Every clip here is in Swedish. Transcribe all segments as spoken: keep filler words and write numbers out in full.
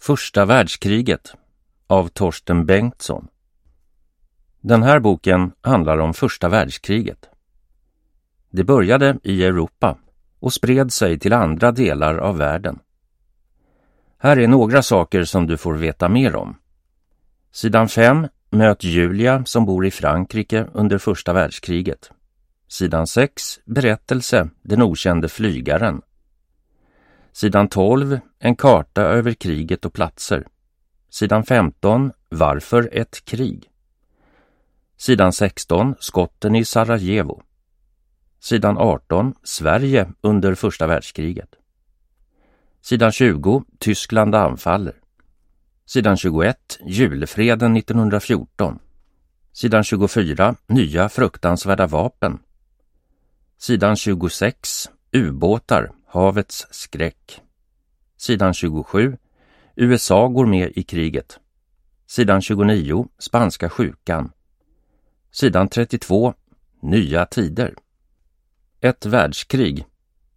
Första världskriget av Torsten Bengtsson. Den här boken handlar om första världskriget. Det började i Europa och spred sig till andra delar av världen. Här är några saker som du får veta mer om. Sidan fem, möt Julia som bor i Frankrike under första världskriget. Sidan sex, berättelse, den okände flygaren. Sidan tolv, en karta över kriget och platser. Sidan femton, varför ett krig. Sidan sexton, skotten i Sarajevo. Sidan arton, Sverige under första världskriget. Sidan tjugo, Tyskland anfaller. Sidan tjugoett, julfreden nittonhundrafjorton. Sidan tjugofyra, nya fruktansvärda vapen. Sidan tjugosex, ubåtar, havets skräck. Sidan tjugosju, U S A går med i kriget. Sidan tjugonio, spanska sjukan. Sidan trettiotvå, nya tider. Ett världskrig.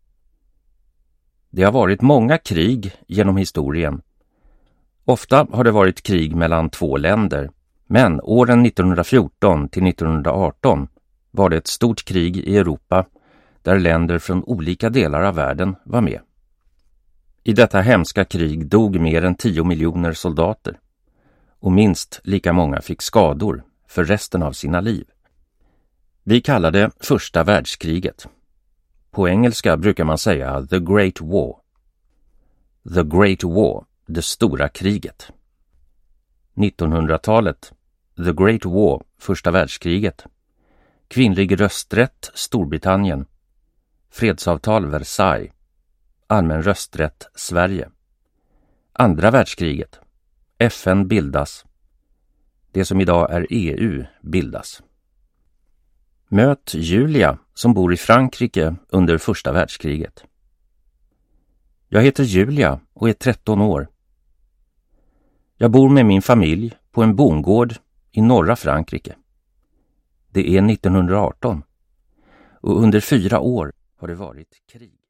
Det har varit många krig genom historien. Ofta har det varit krig mellan två länder, men åren nittonhundrafjorton till nittonhundraarton var det ett stort krig i Europa där länder från olika delar av världen var med. I detta hemska krig dog mer än tio miljoner soldater och minst lika många fick skador för resten av sina liv. Vi kallar det första världskriget. På engelska brukar man säga The Great War. The Great War, det stora kriget. nittonhundratalet, The Great War, första världskriget. Kvinnlig rösträtt, Storbritannien. Fredsavtal Versailles. Allmän rösträtt, Sverige. Andra världskriget. F N bildas. Det som idag är E U bildas. Möt Julia som bor i Frankrike under första världskriget. Jag heter Julia och är tretton år. Jag bor med min familj på en bondgård i norra Frankrike. Det är nittonhundraarton och under fyra år har det varit krig.